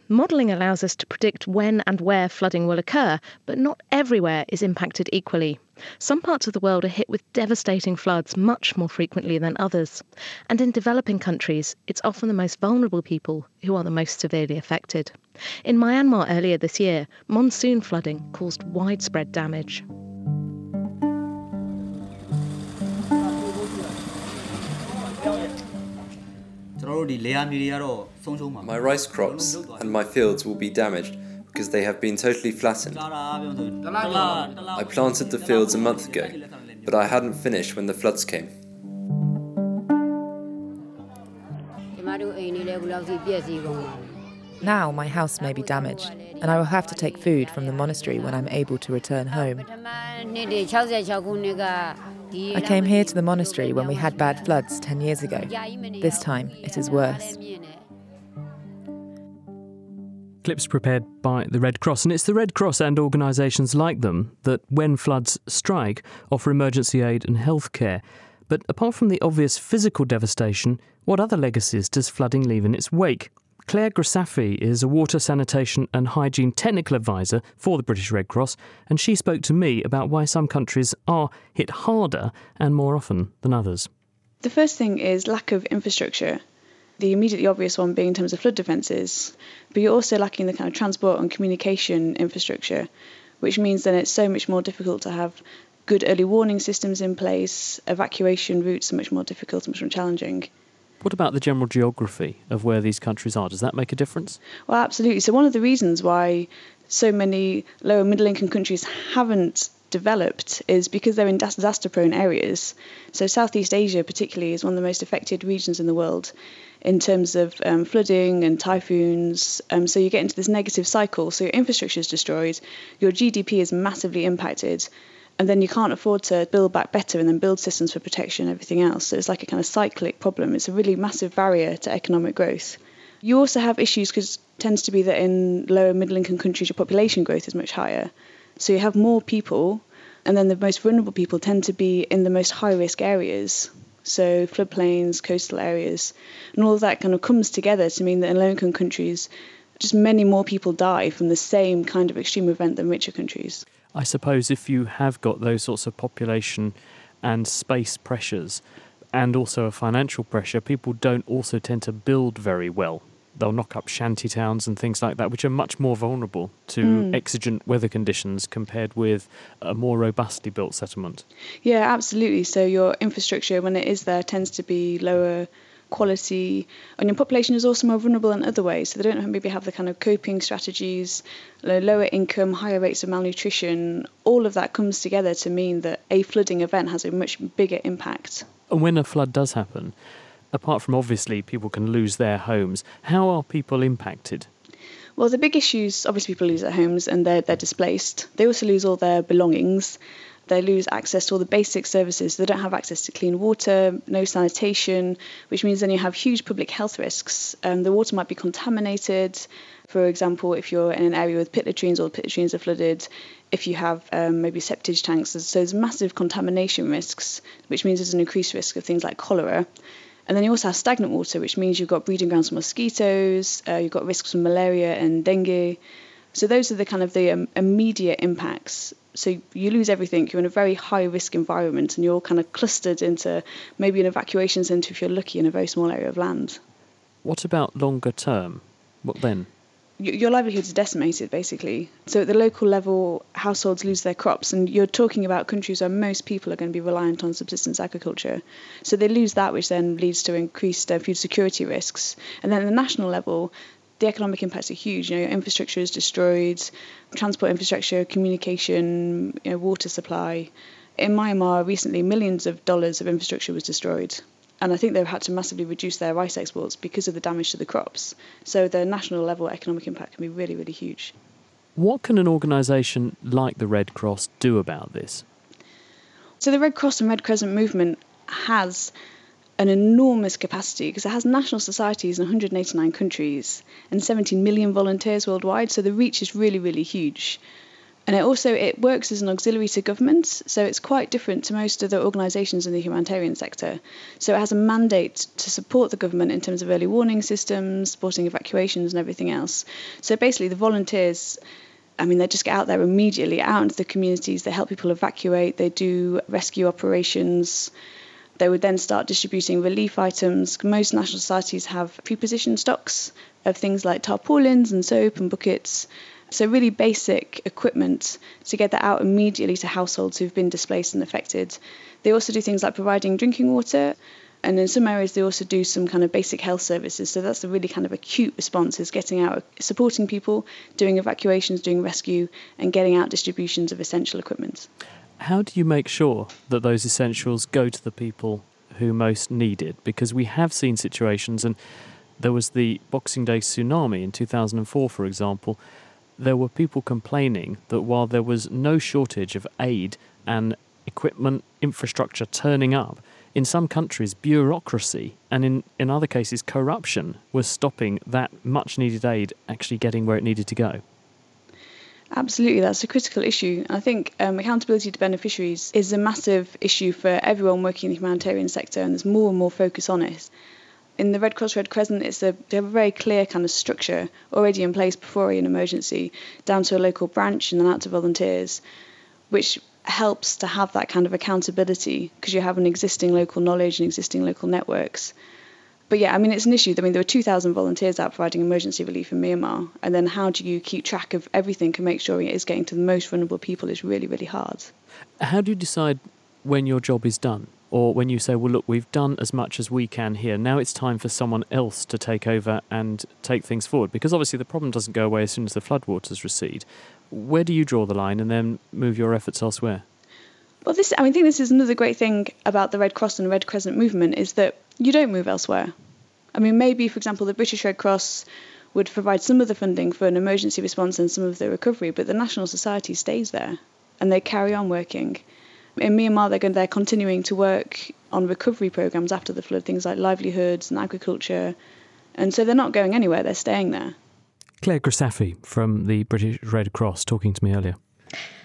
Modelling allows us to predict when and where flooding will occur, but not everywhere is impacted equally. Some parts of the world are hit with devastating floods much more frequently than others. And in developing countries, it's often the most vulnerable people who are the most severely affected. In Myanmar earlier this year, monsoon flooding caused widespread damage. My rice crops and my fields will be damaged because they have been totally flattened. I planted the fields a month ago, but I hadn't finished when the floods came. Now my house may be damaged, and I will have to take food from the monastery when I'm able to return home. I came here to the monastery when we had bad floods 10 years ago. This time, it is worse. Clips prepared by the Red Cross, and it's the Red Cross and organisations like them that, when floods strike, offer emergency aid and health care. But apart from the obvious physical devastation, what other legacies does flooding leave in its wake? Claire Grisafi is a water, sanitation and hygiene technical advisor for the British Red Cross, and she spoke to me about why some countries are hit harder and more often than others. The first thing is lack of infrastructure. The immediately obvious one being in terms of flood defences, but you're also lacking the kind of transport and communication infrastructure, which means then it's so much more difficult to have good early warning systems in place. Evacuation routes are much more difficult and much more challenging. What about the general geography of where these countries are? Does that make a difference? Well, absolutely. So one of the reasons why so many lower middle income countries haven't developed is because they're in disaster-prone areas. So Southeast Asia particularly is one of the most affected regions in the world in terms of flooding and typhoons. So you get into this negative cycle. So your infrastructure is destroyed, your GDP is massively impacted, and then you can't afford to build back better and then build systems for protection and everything else. So it's like a kind of cyclic problem. It's a really massive barrier to economic growth. You also have issues because it tends to be that in lower middle income countries, your population growth is much higher. So you have more people, and then the most vulnerable people tend to be in the most high-risk areas. So floodplains, coastal areas, and all of that kind of comes together to mean that in low-income countries, just many more people die from the same kind of extreme event than richer countries. I suppose if you have got those sorts of population and space pressures and also a financial pressure, people don't also tend to build very well. They'll knock up shanty towns and things like that, which are much more vulnerable to exigent weather conditions compared with a more robustly built settlement. Yeah, absolutely. So your infrastructure, when it is there, tends to be lower quality, and your population is also more vulnerable in other ways. So they don't maybe have the kind of coping strategies, lower income, higher rates of malnutrition. All of that comes together to mean that a flooding event has a much bigger impact. And when a flood does happen, apart from obviously people can lose their homes, how are people impacted? Well, the big issues, obviously people lose their homes and they're displaced. They also lose all their belongings. They lose access to all the basic services. They don't have access to clean water, no sanitation, which means then you have huge public health risks. The water might be contaminated. For example, if you're in an area with pit latrines, or the pit latrines are flooded, if you have maybe septage tanks, so there's massive contamination risks, which means there's an increased risk of things like cholera. And then you also have stagnant water, which means you've got breeding grounds for mosquitoes, you've got risks from malaria and dengue. So those are the kind of the immediate impacts. So you lose everything, you're in a very high risk environment and you're kind of clustered into maybe an evacuation centre if you're lucky in a very small area of land. What about longer term? What then? Your livelihood is decimated, basically. So at the local level, households lose their crops, and you're talking about countries where most people are going to be reliant on subsistence agriculture. So they lose that, which then leads to increased food security risks. And then at the national level, the economic impacts are huge. Your infrastructure is destroyed, transport infrastructure, communication, water supply. In Myanmar recently, millions of dollars of infrastructure was destroyed. And I think they've had to massively reduce their rice exports because of the damage to the crops. So the national level economic impact can be really, really huge. What can an organisation like the Red Cross do about this? So the Red Cross and Red Crescent movement has an enormous capacity because it has national societies in 189 countries and 17 million volunteers worldwide. So the reach is really, really huge. And it works as an auxiliary to government, so it's quite different to most other organisations in the humanitarian sector. So it has a mandate to support the government in terms of early warning systems, supporting evacuations and everything else. So basically the volunteers, they just get out there immediately, out into the communities, they help people evacuate, they do rescue operations. They would then start distributing relief items. Most national societies have pre-positioned stocks of things like tarpaulins and soap and buckets. So really basic equipment to get that out immediately to households who've been displaced and affected. They also do things like providing drinking water, and in some areas they also do some kind of basic health services. So that's the really kind of acute response, is getting out, supporting people, doing evacuations, doing rescue, and getting out distributions of essential equipment. How do you make sure that those essentials go to the people who most need it? Because we have seen situations, and there was the Boxing Day tsunami in 2004, for example. There were people complaining that while there was no shortage of aid and equipment infrastructure turning up, in some countries bureaucracy and in other cases corruption was stopping that much needed aid actually getting where it needed to go. Absolutely, that's a critical issue. I think accountability to beneficiaries is a massive issue for everyone working in the humanitarian sector, and there's more and more focus on it. In the Red Cross, Red Crescent, they have a very clear kind of structure already in place before an emergency, down to a local branch and then out to volunteers, which helps to have that kind of accountability because you have an existing local knowledge and existing local networks. But yeah, it's an issue. There were 2,000 volunteers out providing emergency relief in Myanmar, and then how do you keep track of everything and make sure it is getting to the most vulnerable people is really, really hard. How do you decide when your job is done? Or when you say, well, look, we've done as much as we can here, now it's time for someone else to take over and take things forward? Because obviously the problem doesn't go away as soon as the floodwaters recede. Where do you draw the line and then move your efforts elsewhere? Well, I think this is another great thing about the Red Cross and Red Crescent movement, is that you don't move elsewhere. Maybe, for example, the British Red Cross would provide some of the funding for an emergency response and some of the recovery, but the National Society stays there and they carry on working. In Myanmar, they're continuing to work on recovery programs after the flood, things like livelihoods and agriculture. And so they're not going anywhere, they're staying there. Claire Grisafi from the British Red Cross talking to me earlier.